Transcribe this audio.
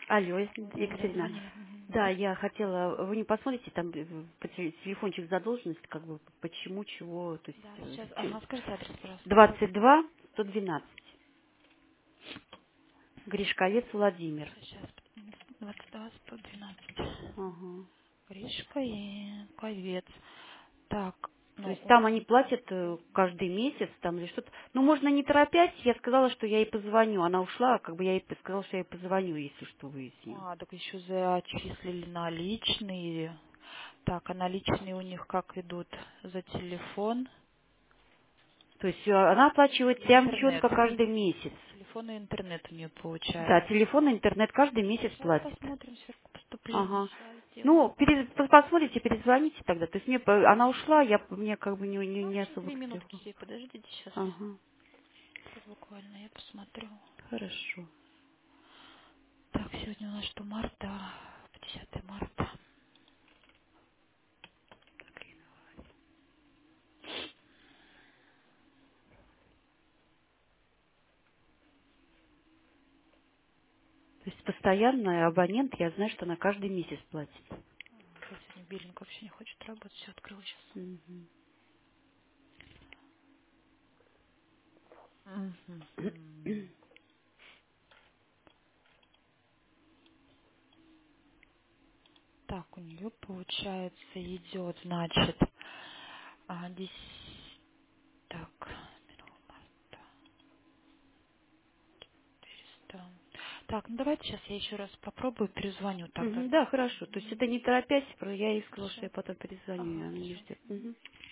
Алло, Да, Екатерина. звонили. Мгм. Да, я хотела, вы не посмотрите, там по телефончик задолженность, как бы, почему, чего, то Да, есть сейчас. Ага, скажите адрес, пожалуйста. 22 112. Гришковец Владимир. Сейчас. 22 112. Ага. Гришка и Ковец. Так, То ну, есть там они платят каждый месяц, там или что-то. Ну, можно не торопясь, я сказала, что я ей позвоню. Она ушла, как бы я ей сказала, что я ей позвоню, если что, выясним. так еще зачислили наличные. Так, а наличные у них как идут? За телефон То есть она оплачивает и прям интернет. четко каждый месяц. Телефон и интернет у нее Да, получается. телефон и интернет каждый месяц Сейчас платит. посмотрим сверху поступление. Ага. Сейчас сделаем. Ну, посмотрите, перезвоните тогда. То есть она ушла, мне как бы Ну, не сейчас особо 2 минутки пришло. себе подождите сейчас. Ага. Сейчас буквально я посмотрю. Хорошо. Так, сегодня у нас что, марта, 10 марта. То есть постоянный абонент, я знаю, что она каждый месяц платит. Что сегодня биллинг вообще не хочет работать, все открыл сейчас. Мгм. Мгм. Так, у нее получается идет, значит, 10, так, марта, 400. Так, ну давайте сейчас я еще раз попробую, перезвоню тогда. Мгм. Да, хорошо. То есть Мгм. это не торопясь, я ей сказала, что Хорошо. я потом перезвоню, и Ага, она не хорошо. ждет. Мгм. Мгм.